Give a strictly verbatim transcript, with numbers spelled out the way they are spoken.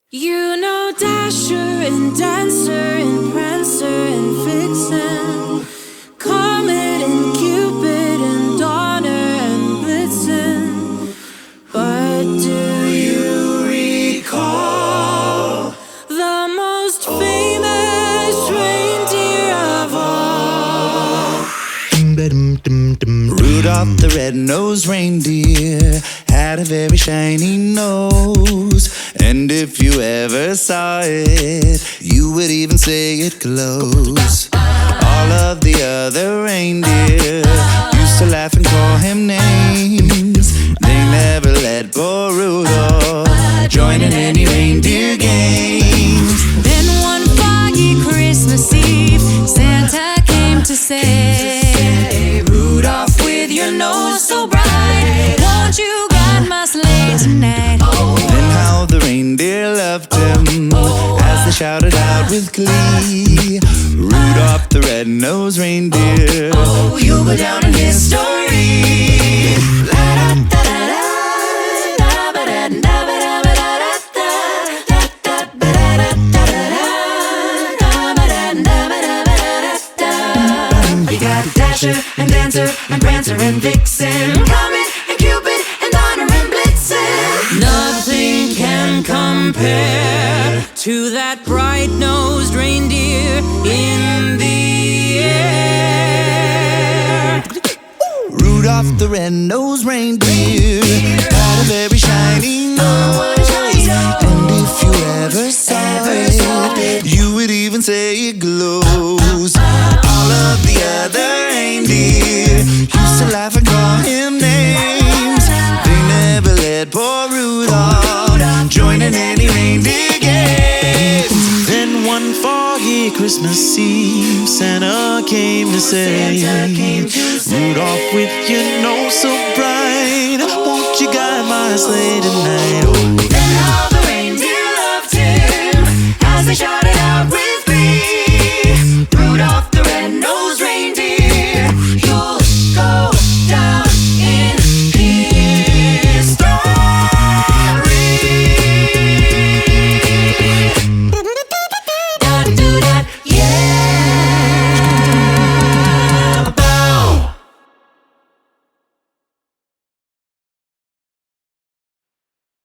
You know Dasher and Dancer and Prancer and Vixen, Comet and Cupid and Donner and Blitzen. But do you recall the most famous reindeer of all? Rudolph the red-nosed reindeer had a very shiny nose, and if you ever saw it, you would even say it glows. All of the other reindeer used to laugh and call him names. They never let poor Rudolph join in any reindeer games. Then one foggy Christmas Eve, Santa came to say, Rudolph, with your nose so bright, won't you guide my sleigh tonight? Then how the reindeer loved him as they shouted out with glee, Rudolph the red-nosed reindeer, Oh, you'll go down in history. We got Dasher and Dancer and Prancer and Vixen, Comet and Cupid and Donner and Blitzen. Nothing can compare to that bright-nosed reindeer in the air. Rudolph the red-nosed reindeer had a very shiny nose, and if you ever saw it, you would even say it glows. All of the other reindeer used to laugh and call him names. They never let poor Rudolph join in any reindeer games. Then one foggy Christmas Eve, Santa came to say, Rudolph, with your nose so bright, won't you guide my sleigh tonight?